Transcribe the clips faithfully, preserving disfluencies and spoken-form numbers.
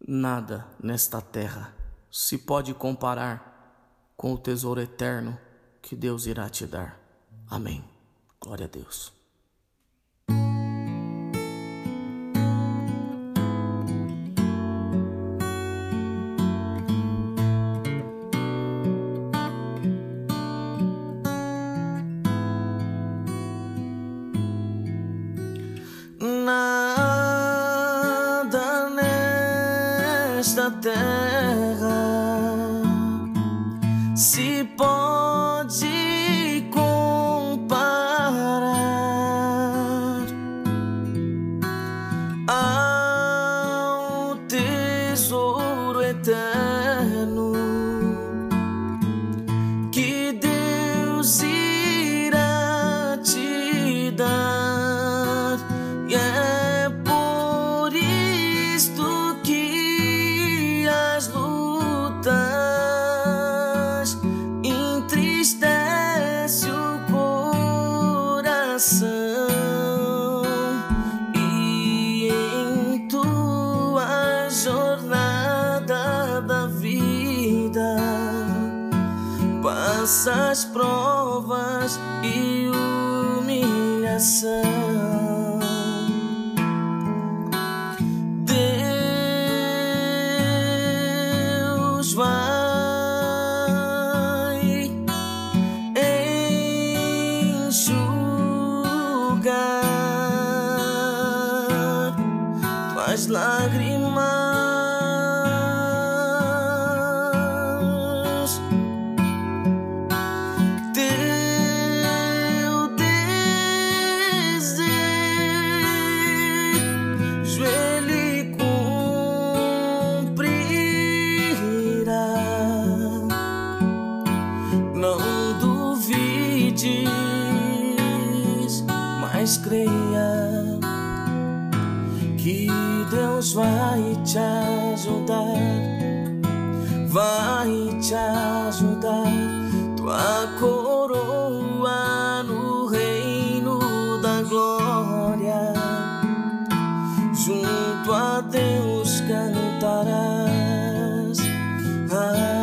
Nada nesta terra se pode comparar com o tesouro eterno que Deus irá te dar. Amém. Glória a Deus. Nada nesta terra se pode comparar ao tesouro eterno que Deus irá te dar. E é por isto que as lutas entristece o coração, e em tua jornada da vida passas provas e humilhação. Vai enxugar tuas lágrimas, teu desejo Ele cumprirá. Não duvides, mas creia que Deus vai te ajudar, vai te ajudar. Tua coroa no reino da glória, junto a Deus cantarás. Ah,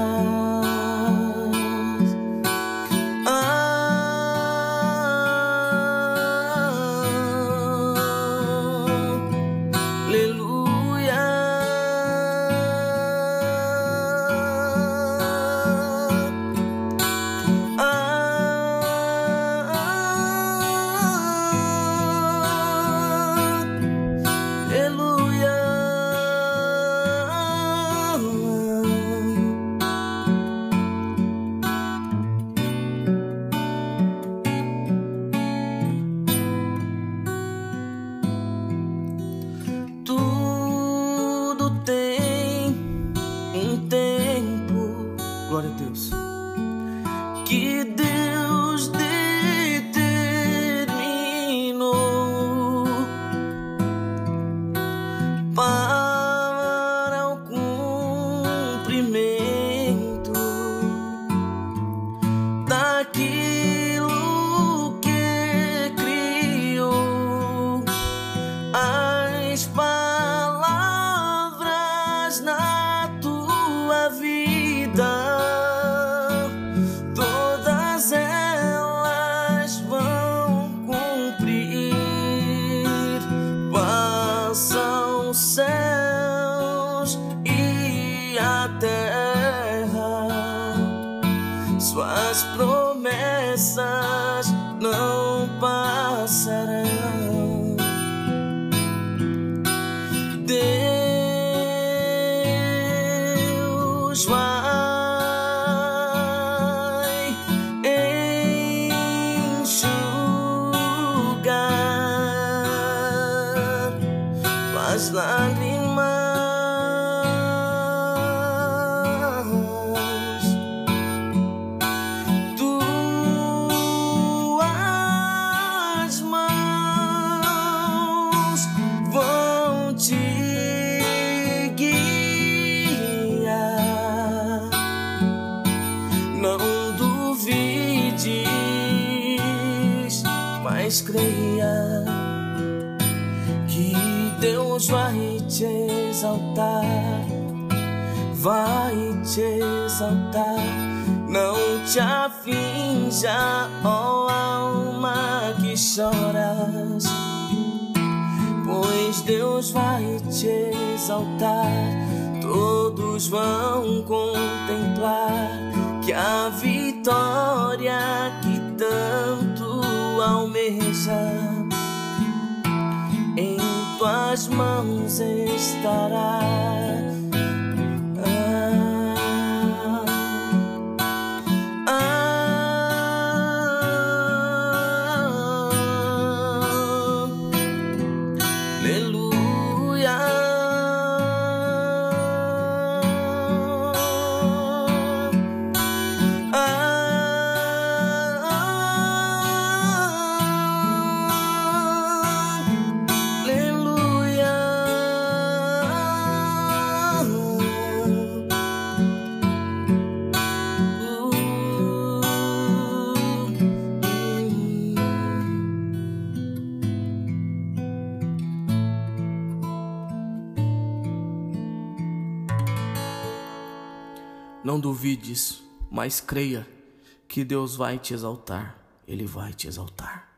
tudo tem um tempo, glória a Deus, que Deus determinou para o cumprimento daquilo que criou. As palavras na tua vida, todas elas vão cumprir. Passam os céus e a terra, suas promessas não passarão. Deus vai enxugar tuas lágrimas, tuas mãos vão te guiar. Não duvides, mas creia que Deus vai te exaltar. vai te exaltar. Não te aflinja, ó alma que choras, pois Deus vai te exaltar. Todos vão contemplar que a vitória que tanto almeja em tuas mãos estará. Não duvides, mas creia que Deus vai te exaltar. Ele vai te exaltar.